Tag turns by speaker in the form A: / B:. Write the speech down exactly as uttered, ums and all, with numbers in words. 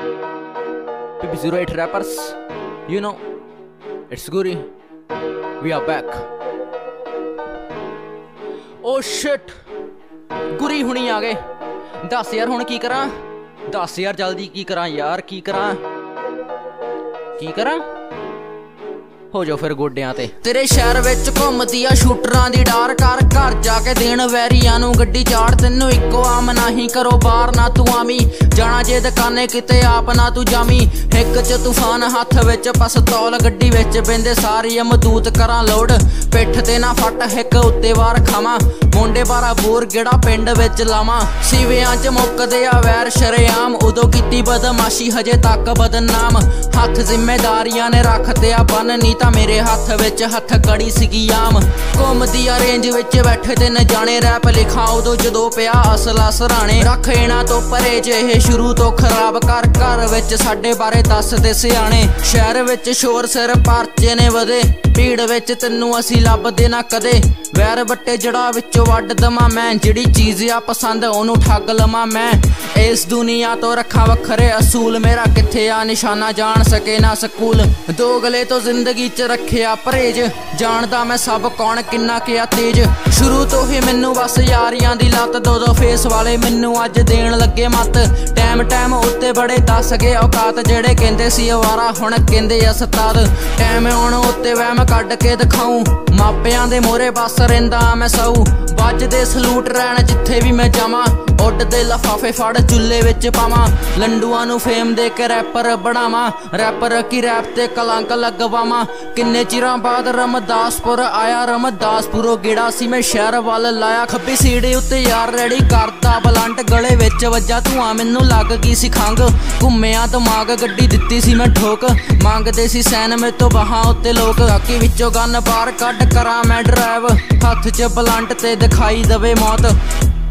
A: P B zero eight rappers, you know, it's Guri. We are back. Oh shit, Guri ਹੁਣੀ ਆ ਗਏ। ਦੱਸ ਯਾਰ ਹੁਣ ਕੀ ਕਰਾਂ, ਦੱਸ ਯਾਰ ਜਲਦੀ ਕੀ ਕਰਾਂ ਯਾਰ, ਕੀ ਕਰਾਂ ਕੀ ਕਰਾਂ ਹੋ ਜਾਓ ਫਿਰ ਗੋਡਿਆਂ ਤੇ। ਤੇਰੇ ਸ਼ਹਿਰ ਵਿੱਚ ਘੁੰਮਦੀ ਆ ਸ਼ੂਟਰਾਂ ਦੀ ਡਾਰ, ਕਰ ਘਰ ਜਾ ਕੇ ਦੇਣ ਵੈਰੀਆਂ ਨੂੰ ਗੱਡੀ ਚਾੜ। ਤੈਨੂੰ ਇੱਕੋ ਆਮ ਨਹੀਂ ਕਰੋ ਬਾਹਰ ਨਾ ਤੂੰ ਆਵੀਂ, ਜਾਣਾ ਜੇ ਦੁਕਾਨੇ ਕਿਤੇ ਆਪ ਨਾ ਤੂੰ ਜਾਵੀਂ। ਹਿੱਕ ਚ ਤੂਫਾਨ ਹੱਥ ਵਿੱਚ ਪਸਤੌਲ, ਗੱਡੀ ਵਿੱਚ ਬਹਿੰਦੇ ਸਾਰੀ ਅਮਦੂਤ ਕਰਾਂ ਲੋਡ। ਪਿੱਠ ਤੇ ਨਾ ਫੱਟ ਹਿੱਕ ਉੱਤੇ ਵਾਰ ਖਾਵਾਂ, ਮੁੰਡੇ ਬਾਰਾ ਬੋਰ ਗੇੜਾ ਪਿੰਡ ਵਿੱਚ ਲਾਵਾਂ। ਸੀਵਿਆਂ ਚ ਮੁੱਕਦੇ ਆ ਵੈਰ ਸ਼ਰੇਆਮ, ਉਦੋਂ ਕੀਤੀ ਬਦਮਾਸ਼ੀ ਹਜੇ ਤੱਕ ਬਦਨਾਮ। ਹੱਥ ਜ਼ਿੰਮੇਦਾਰੀਆਂ ਨੇ ਰੱਖਦੇ ਆ ਬੰਨ, ਨੀ ਤਾਂ ਮੇਰੇ ਹੱਥ ਵਿੱਚ ਹੱਥ ਕੜੀ ਸੀਗੀ ਆਮ। ਘੁੰਮਦੀ ਆ ਰੇਂਜ ਵਿੱਚ ਬੈਠੇ ਤੇ ਨਜਾਣੇ, ਰੈਪ ਲਿਖਾਂ ਉਦੋਂ ਜਦੋਂ ਪਿਆ ਅਸਲਾ ਸਰਾਣੇ। ਰੱਖ ਇਹਨਾਂ ਤੋਂ ਪਰੇ ਜੇ ਇਹ ਸ਼ੁਰੂ ਤੋਂ ਖਰਾਬ ਕਰ, ਘਰ ਵਿੱਚ ਸਾਡੇ ਬਾਰੇ ਦੱਸਦੇ ਸਿਆਣੇ। ਸ਼ਹਿਰ ਵਿੱਚ ਸ਼ੋਰ ਸਿਰ ਪਰਚੇ ਨੇ ਵਧੇ, ਭੀੜ ਵਿੱਚ ਤੈਨੂੰ ਅਸੀਂ ਲੱਭਦੇ ਨਾ ਕਦੇ। ਵੈਰ ਬੱਟੇ ਜੜਾ ਵਿੱਚੋਂ ਵੱਢ ਦਵਾਂ ਮੈਂ, ਜਿਹੜੀ ਚੀਜ਼ ਆ ਪਸੰਦ ਉਹਨੂੰ ਠੱਗ ਲਵਾਂ ਮੈਂ। ਇਸ ਦੁਨੀਆ ਤੋਂ ਰੱਖਾਂ ਵੱਖਰੇ ਅਸੂਲ, ਮੇਰਾ ਕਿੱਥੇ ਆ ਨਿਸ਼ਾਨਾ ਜਾਣ ਸਕੇ ਨਾ ਸਕੂਲ। ਦੋਗਲੇ ਤੋਂ ਜ਼ਿੰਦਗੀ ਚ ਰੱਖਿਆ ਪਰਹੇਜ, ਜਾਣਦਾ ਮੈਂ ਸਭ ਕੌਣ ਕਿੰਨਾ ਕਿਆ ਤੇਜ। ਸ਼ੁਰੂ ਤੋਂ ਹੀ ਮੈਨੂੰ ਬਸ ਯਾਰੀਆਂ ਦੀ ਲੱਤ, ਦੋ ਦੋ ਫੇਸ ਵਾਲੇ ਮੈਨੂੰ ਅੱਜ ਦੇਣ ਲੱਗੇ ਮੱਤ। ਟਾਈਮ ਟਾਈਮ ਉੱਤੇ ਬੜੇ ਦੱਸ ਗਏ ਔਕਾਤ, ਜਿਹੜੇ ਕਹਿੰਦੇ ਸੀ ਅਵਾਰਾ ਹੁਣ ਕਹਿੰਦੇ ਆ ਸਤਾਦ। ਟਾਈਮ ਆਉਣ ਉੱਤੇ ਵਹਿਮ ਕੱਢ ਕੇ ਦਿਖਾਊਂ, ਮਾਪਿਆਂ ਦੇ ਮੋਹਰੇ ਬਸ ਰਹਿੰਦਾ ਮੈਂ ਸਊ। ਵੱਜਦੇ ਸਲੂਟ ਰਹਿਣ ਜਿੱਥੇ ਵੀ ਮੈਂ ਜਾਵਾਂ, ਉੱਡਦੇ ਲਫਾਫੇ ਫੜ ਚੁੱਲ੍ਹੇ ਵਿੱਚ ਪਾਵਾਂ। ਲੰਡੂਆਂ ਨੂੰ ਫੇਮ ਦੇ ਕੇ ਰੈਪਰ ਬਣਾਵਾਂ, ਰੈਪਰ ਕੀ ਰੈਪ ਤੇ ਕਲੰਕ ਲਗਵਾਵਾਂ। ਕਿੰਨੇ ਚਿਰਾਂ ਬਾਅਦ ਰਮਦਾਸਪੁਰ ਆਇਆ, ਰਮਦਾਸਪੁਰੋਂ ਗੇੜਾ ਸੀ ਮੈਂ ਸ਼ਹਿਰ ਵੱਲ ਲਾਇਆ। ਖੱਬੀ ਸੀੜੇ ਉੱਤੇ ਯਾਰ ਰੈਡੀ ਕਰਦਾ ਬਲੰਟ, ਗਲੇ ਵਿੱਚ ਵੱਜਾ ਧੂਆਂ ਮੈਨੂੰ ਲੱਗ ਗਈ ਸੀ ਖੰਗ। ਘੁੰਮਿਆ ਦਿਮਾਗ ਗੱਡੀ ਦਿੱਤੀ ਸੀ ਮੈਂ ਠੋਕ, ਮੰਗਦੇ ਸੀ ਸੈਨ ਮੇਰੇ ਤੋਂ ਬਾਹਾਂ ਉੱਤੇ ਲੋਕ। ਕਾਕੀ ਵਿੱਚੋਂ ਗਨ ਬਾਹਰ ਕੱਢ ਕਰਾਂ ਮੈਂ ਡਰਾਈਵ, ਹੱਥ 'ਚ ਬਲੰਟ ਤੇ ਦਿਖਾਈ ਦਵੇ ਮੌਤ।